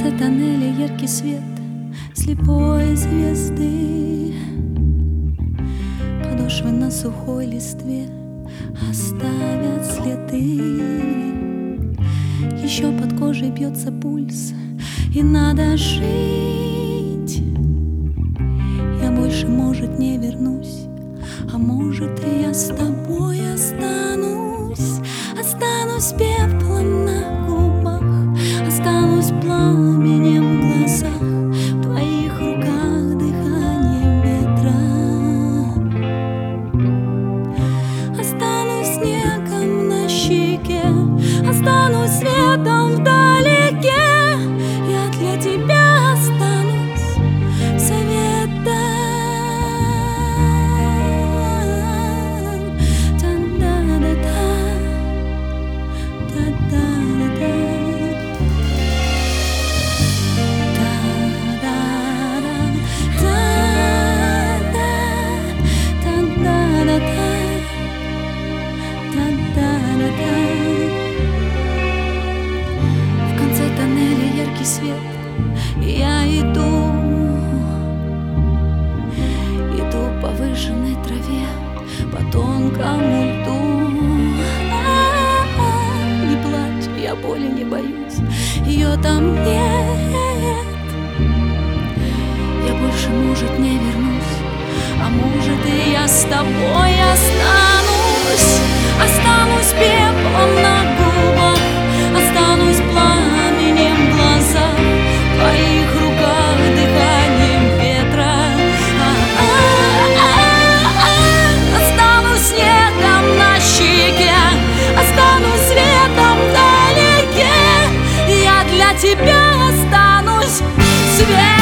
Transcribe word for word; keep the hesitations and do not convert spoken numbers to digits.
конце тоннеля яркий свет слепой звезды. Подошвы на сухой листве оставят следы. Еще под кожей бьется пульс, и надо жить. Я больше, может, не вернусь, а может, и я с тобой останусь. Останусь пеплом на губах, останусь пламенем в глазах, в твоих руках дыханием ветра. Останусь снегом на щеке, останусь светом вдалеке. Я для тебя останусь советом. В конце тоннеля яркий свет, и я иду, иду по выжженной траве, по тонкому льду. А-а-а, не плачь, я боли не боюсь, ее там нет. Я больше, может, не вернусь, а может, и я с тобой останусь. Останусь пеплом на губах, останусь пламенем в глазах, в твоих руках дыханием ветра. А-а-а-а-а. Останусь снегом на щеке, останусь светом вдалеке. Я для тебя останусь светом.